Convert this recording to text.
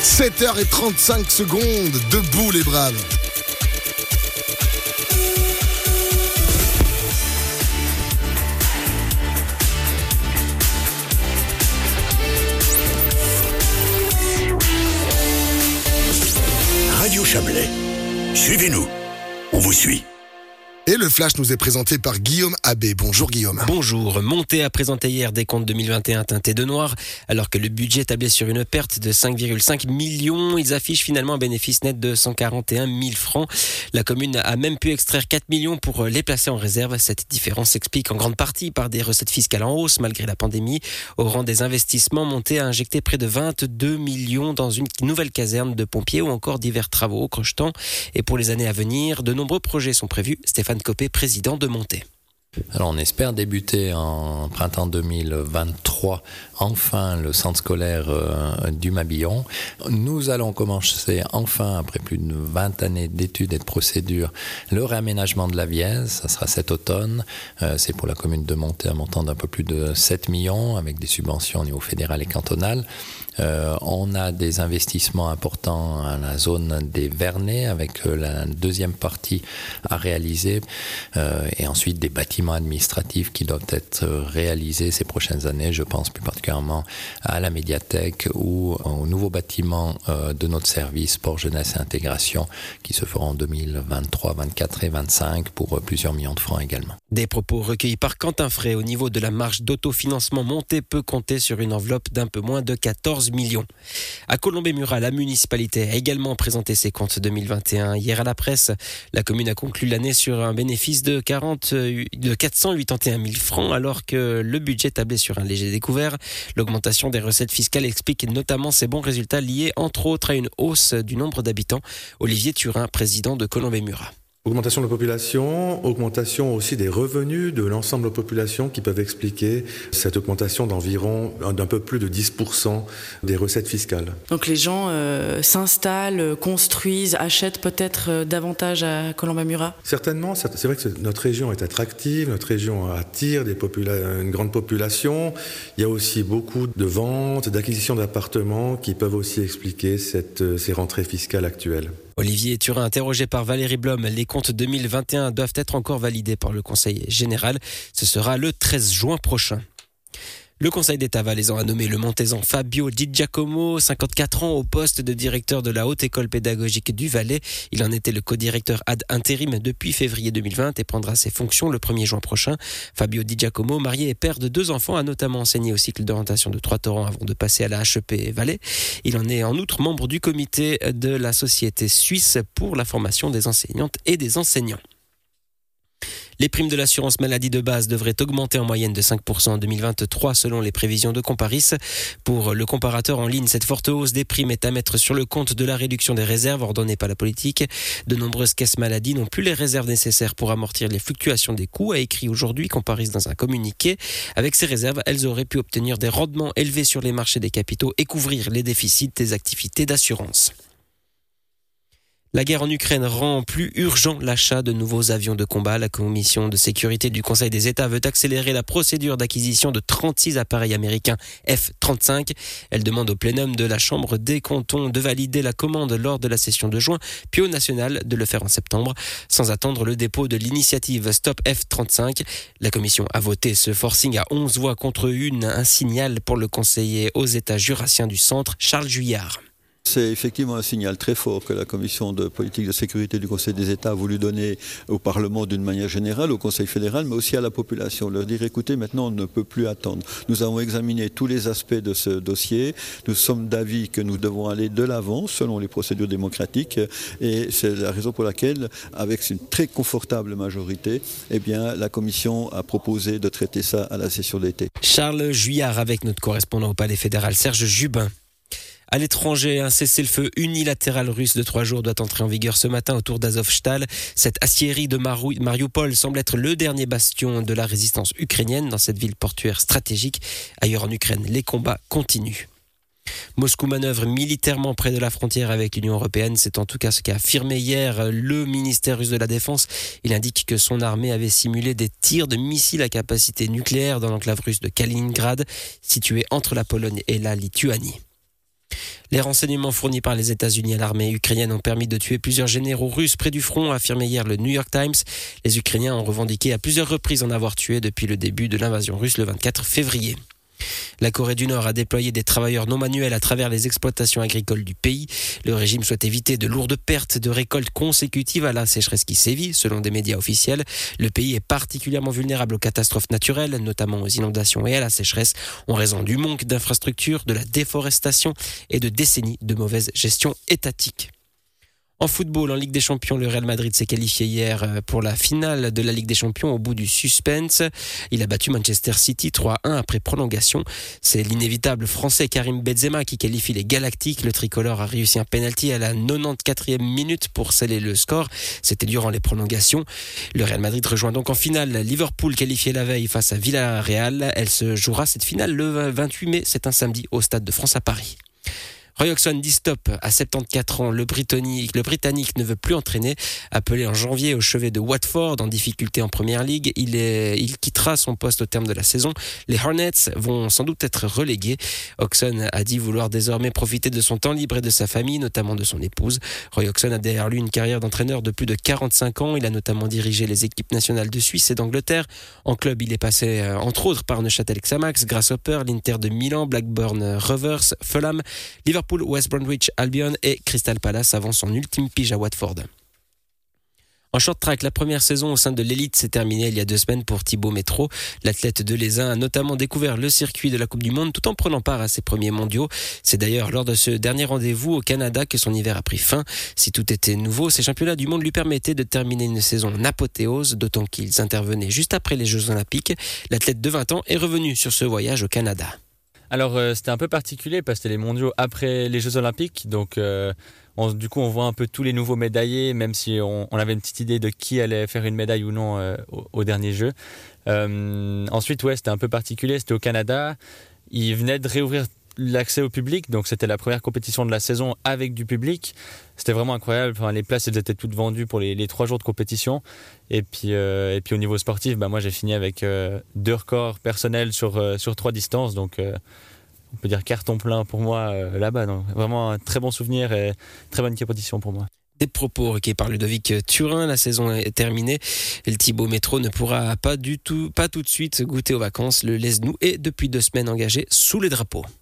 7h35, debout les braves. Radio Chablais, suivez-nous, on vous suit. Et le flash nous est présenté par Guillaume Abbé. Bonjour Guillaume. Bonjour. Monté a présenté hier des comptes 2021 teintés de noir. Alors que le budget tablait sur une perte de 5,5 millions, ils affichent finalement un bénéfice net de 141 000 francs. La commune a même pu extraire 4 millions pour les placer en réserve. Cette différence s'explique en grande partie par des recettes fiscales en hausse malgré la pandémie. Au rang des investissements, Monté a injecté près de 22 millions dans une nouvelle caserne de pompiers ou encore divers travaux au Crochetan. Et pour les années à venir, de nombreux projets sont prévus. Stéphane Copé, président de Monté. Alors on espère débuter en printemps 2023 enfin le centre scolaire du Mabillon. Nous allons commencer enfin, après plus de 20 années d'études et de procédures, le réaménagement de la Vièze. Ça sera cet automne. C'est pour la commune de Monté un montant d'un peu plus de 7 millions avec des subventions au niveau fédéral et cantonal. On a des investissements importants à la zone des Vernets avec la deuxième partie à réaliser et ensuite des bâtiments administratifs qui doivent être réalisés ces prochaines années. Je pense plus particulièrement à la médiathèque ou au nouveau bâtiment de notre service sport, jeunesse et intégration qui se feront en 2023, 2024 et 2025 pour plusieurs millions de francs également. Des propos recueillis par Quentin Frey. Au niveau de la marge d'autofinancement, Monté peut compter sur une enveloppe d'un peu moins de 14 millions. À Colombey-Murat, la municipalité a également présenté ses comptes 2021. Hier à la presse, la commune a conclu l'année sur un bénéfice de 481 000 francs alors que le budget tablait sur un léger découvert. L'augmentation des recettes fiscales explique notamment ces bons résultats liés entre autres à une hausse du nombre d'habitants. Olivier Turin, président de Colombey-Murat. Augmentation de la population, augmentation aussi des revenus de l'ensemble de la population qui peuvent expliquer cette augmentation d'environ d'un peu plus de 10% des recettes fiscales. Donc les gens s'installent, construisent, achètent peut-être davantage à Colombey-Murat ? Certainement, c'est vrai que notre région est attractive, notre région attire une grande population. Il y a aussi beaucoup de ventes, d'acquisitions d'appartements qui peuvent aussi expliquer ces rentrées fiscales actuelles. Olivier Turin, interrogé par Valérie Blom, les comptes 2021 doivent être encore validés par le Conseil général. Ce sera le 13 juin prochain. Le Conseil d'État valaisan a nommé le Montaisan Fabio Di Giacomo, 54 ans, au poste de directeur de la Haute École pédagogique du Valais. Il en était le co-directeur ad intérim depuis février 2020 et prendra ses fonctions le 1er juin prochain. Fabio Di Giacomo, marié et père de 2 enfants, a notamment enseigné au cycle d'orientation de 3 Torrents avant de passer à la HEP Valais. Il en est en outre membre du comité de la Société suisse pour la formation des enseignantes et des enseignants. Les primes de l'assurance maladie de base devraient augmenter en moyenne de 5% en 2023 selon les prévisions de Comparis. Pour le comparateur en ligne, cette forte hausse des primes est à mettre sur le compte de la réduction des réserves ordonnée par la politique. De nombreuses caisses maladie n'ont plus les réserves nécessaires pour amortir les fluctuations des coûts, a écrit aujourd'hui Comparis dans un communiqué. Avec ces réserves, elles auraient pu obtenir des rendements élevés sur les marchés des capitaux et couvrir les déficits des activités d'assurance. La guerre en Ukraine rend plus urgent l'achat de nouveaux avions de combat. La commission de sécurité du Conseil des États veut accélérer la procédure d'acquisition de 36 appareils américains F-35. Elle demande au plénum de la Chambre des cantons de valider la commande lors de la session de juin, puis au national de le faire en septembre, sans attendre le dépôt de l'initiative Stop F-35. La commission a voté ce forcing à 11 voix contre 1, un signal pour le conseiller aux États jurassiens du centre, Charles Juillard. C'est effectivement un signal très fort que la Commission de politique de sécurité du Conseil des États a voulu donner au Parlement d'une manière générale, au Conseil fédéral, mais aussi à la population. Leur dire, écoutez, maintenant on ne peut plus attendre. Nous avons examiné tous les aspects de ce dossier. Nous sommes d'avis que nous devons aller de l'avant selon les procédures démocratiques. Et c'est la raison pour laquelle, avec une très confortable majorité, eh bien, la Commission a proposé de traiter ça à la session d'été. Charles Juillard avec notre correspondant au Palais fédéral, Serge Jubin. À l'étranger, un cessez-le-feu unilatéral russe de 3 jours doit entrer en vigueur ce matin autour d'Azovstal. Cette aciérie de Mariupol semble être le dernier bastion de la résistance ukrainienne dans cette ville portuaire stratégique. Ailleurs en Ukraine, les combats continuent. Moscou manœuvre militairement près de la frontière avec l'Union européenne. C'est en tout cas ce qu'a affirmé hier le ministère russe de la Défense. Il indique que son armée avait simulé des tirs de missiles à capacité nucléaire dans l'enclave russe de Kaliningrad, située entre la Pologne et la Lituanie. Les renseignements fournis par les États-Unis à l'armée ukrainienne ont permis de tuer plusieurs généraux russes près du front, a affirmé hier le New York Times. Les Ukrainiens ont revendiqué à plusieurs reprises en avoir tué depuis le début de l'invasion russe le 24 février. La Corée du Nord a déployé des travailleurs non manuels à travers les exploitations agricoles du pays. Le régime souhaite éviter de lourdes pertes de récoltes consécutives à la sécheresse qui sévit, selon des médias officiels. Le pays est particulièrement vulnérable aux catastrophes naturelles, notamment aux inondations et à la sécheresse, en raison du manque d'infrastructures, de la déforestation et de décennies de mauvaise gestion étatique. En football, en Ligue des Champions, le Real Madrid s'est qualifié hier pour la finale de la Ligue des Champions au bout du suspense. Il a battu Manchester City 3-1 après prolongation. C'est l'inévitable français Karim Benzema qui qualifie les Galactiques. Le tricolore a réussi un penalty à la 94e minute pour sceller le score. C'était durant les prolongations. Le Real Madrid rejoint donc en finale Liverpool qualifié la veille face à Villarreal. Elle se jouera cette finale le 28 mai. C'est un samedi au Stade de France à Paris. Roy Hodgson dit stop à 74 ans. Le Britannique ne veut plus entraîner. Appelé en janvier au chevet de Watford en difficulté en Première Ligue, il quittera son poste au terme de la saison. Les Hornets vont sans doute être relégués. Hodgson a dit vouloir désormais profiter de son temps libre et de sa famille, notamment de son épouse. Roy Hodgson a derrière lui une carrière d'entraîneur de plus de 45 ans. Il a notamment dirigé les équipes nationales de Suisse et d'Angleterre. En club, il est passé entre autres par Neuchâtel Xamax, Grasshopper, l'Inter de Milan, Blackburn Rovers, Fulham, Liverpool, West Bromwich Albion et Crystal Palace avant son ultime pige à Watford. En short track, la première saison au sein de l'élite s'est terminée il y a 2 semaines pour Thibaut Métro. L'athlète de l'Aisin a notamment découvert le circuit de la Coupe du Monde tout en prenant part à ses premiers mondiaux. C'est d'ailleurs lors de ce dernier rendez-vous au Canada que son hiver a pris fin. Si tout était nouveau, ces championnats du monde lui permettaient de terminer une saison en apothéose, d'autant qu'ils intervenaient juste après les Jeux Olympiques. L'athlète de 20 ans est revenu sur ce voyage au Canada. Alors c'était un peu particulier parce que c'était les mondiaux après les Jeux Olympiques, donc du coup on voit un peu tous les nouveaux médaillés, même si on avait une petite idée de qui allait faire une médaille ou non au dernier jeu. Ensuite c'était un peu particulier, c'était au Canada, ils venaient de réouvrir l'accès au public, donc c'était la première compétition de la saison avec du public. C'était vraiment incroyable, enfin, les places elles étaient toutes vendues pour les 3 jours de compétition. Et puis au niveau sportif, moi j'ai fini avec 2 records personnels sur 3 distances, donc on peut dire carton plein pour moi là-bas. Donc, vraiment un très bon souvenir et très bonne compétition pour moi. Des propos recueillis par Ludovic Turin. La saison est terminée. Et le Thibaut Métro ne pourra pas tout de suite goûter aux vacances. Le Lesnou est depuis 2 semaines engagé sous les drapeaux.